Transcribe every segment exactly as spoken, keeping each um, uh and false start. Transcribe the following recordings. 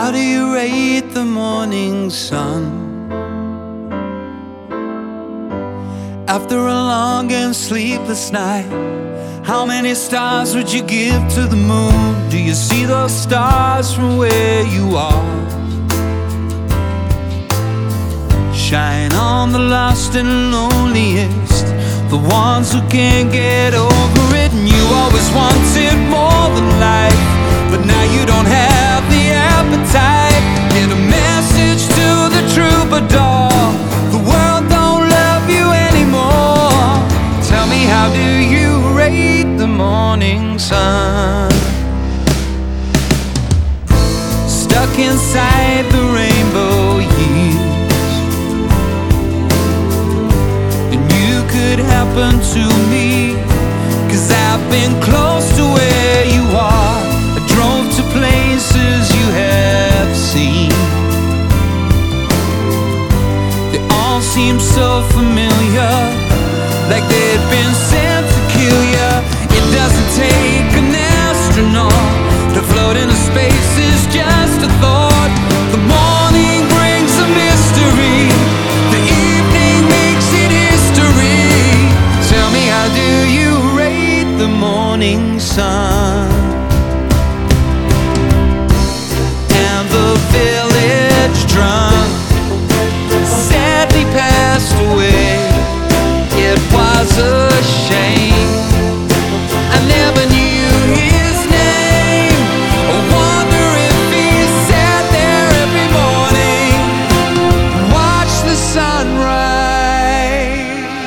How do you rate the morning sun? After a long and sleepless night, how many stars would you give to the moon? Do you see those stars from where you are? Shine on the lost and loneliest, the ones who can't get over it. And you always wanted more than life, but now you don't have the appetite. Get a message to the troubadour, the world don't love you anymore. Tell me, how do you rate the morning sun? Stuck inside the rainbow years, and you could happen to me, 'cause I've been close to where you are. I drove to places you have seen. They all seem so familiar, like they'd been sent to kill you. It doesn't take an astronaut to float into space, is just a thought. The morning brings a mystery, the evening makes it history. Tell me, how do you rate the morning sun? And the village drunk sadly passed away. It was a shame, I never knew his name. I wonder if he sat there every morning, watched the sunrise.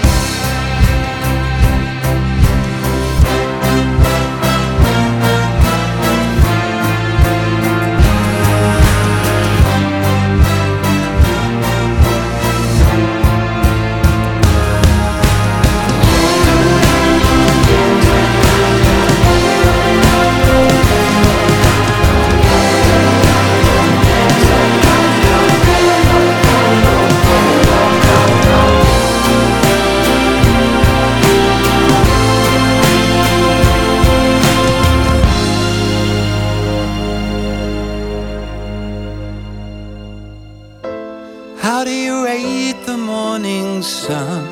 How do you rate the morning sun?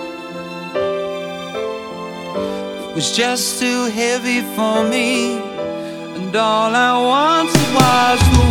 It was just too heavy for me, and all I wanted was the